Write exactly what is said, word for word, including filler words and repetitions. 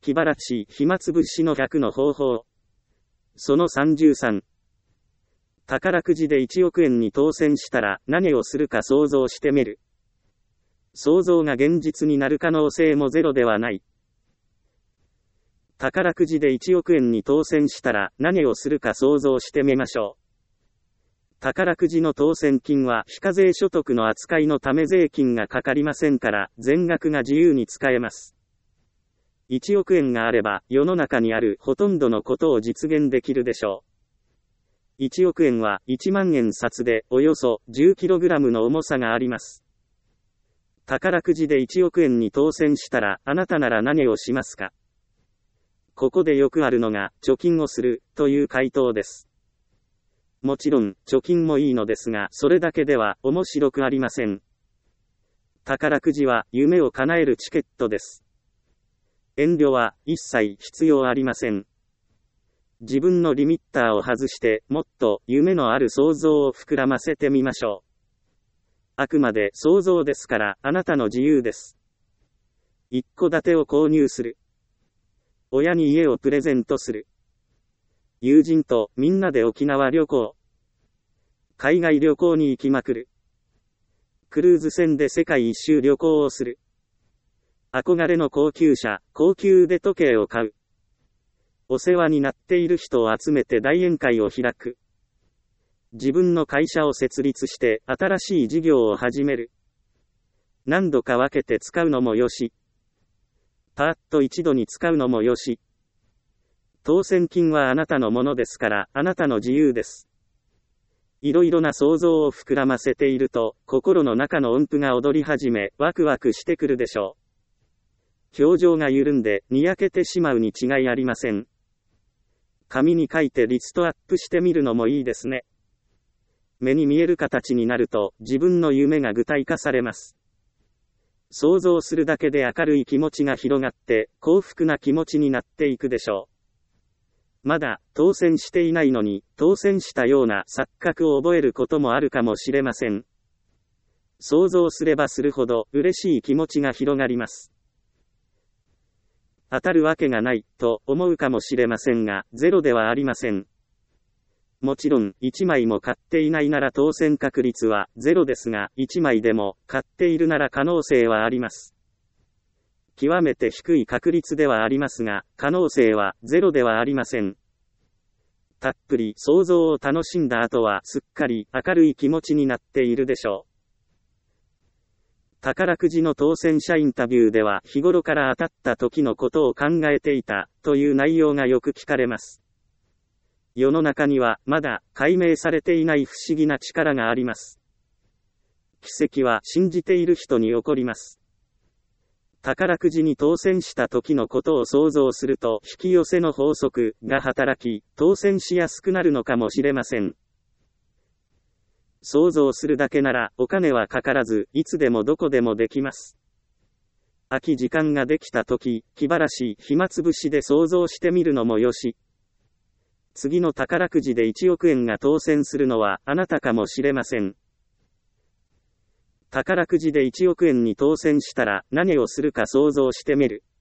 気晴らし暇つぶしのひゃくの方法。そのさんじゅうさん。宝くじでいちおくえんに当選したら何をするか想像してみる。想像が現実になる可能性もゼロではない。宝くじでいちおくえんに当選したら何をするか想像してみましょう。宝くじの当選金は非課税所得の扱いのため税金がかかりませんから全額が自由に使えます。いちおくえんがあれば世の中にあるほとんどのことを実現できるでしょう。いちおくえんはいちまんえん札でおよそ じゅっキログラム の重さがあります。宝くじでいちおくえんに当選したらあなたなら何をしますか？ここでよくあるのが貯金をするという回答です。もちろん貯金もいいのですがそれだけでは面白くありません。宝くじは夢を叶えるチケットです。遠慮は一切必要ありません。自分のリミッターを外してもっと夢のある想像を膨らませてみましょう。あくまで想像ですからあなたの自由です。一戸建てを購入する。親に家をプレゼントする。友人とみんなで沖縄旅行。海外旅行に行きまくる。クルーズ船で世界一周旅行をする。憧れの高級車、高級腕時計を買う。お世話になっている人を集めて大宴会を開く。自分の会社を設立して新しい事業を始める。何度か分けて使うのもよし。パーッと一度に使うのもよし。当選金はあなたのものですからあなたの自由です。いろいろな想像を膨らませていると心の中の音符が踊り始めワクワクしてくるでしょう。表情が緩んでにやけてしまうに違いありません。紙に書いてリストアップしてみるのもいいですね。目に見える形になると自分の夢が具体化されます。想像するだけで明るい気持ちが広がって幸福な気持ちになっていくでしょう。まだ当選していないのに当選したような錯覚を覚えることもあるかもしれません。想像すればするほど嬉しい気持ちが広がります。当たるわけがないと思うかもしれませんがゼロではありません。もちろんいちまいも買っていないなら当選確率はゼロですがいちまいでも買っているなら可能性はあります。極めて低い確率ではありますが可能性はゼロではありません。たっぷり想像を楽しんだ後はすっかり明るい気持ちになっているでしょう。宝くじの当選者インタビューでは日頃から当たった時のことを考えていたという内容がよく聞かれます。世の中にはまだ解明されていない不思議な力があります。奇跡は信じている人に起こります。宝くじに当選した時のことを想像すると引き寄せの法則が働き、当選しやすくなるのかもしれません。想像するだけならお金はかからず、いつでもどこでもできます。空き時間ができた時、気晴らし暇つぶしで想像してみるのもよし。次の宝くじでいちおくえんが当選するのはあなたかもしれません。宝くじでいちおくえんに当選したら何をするか想像してみる。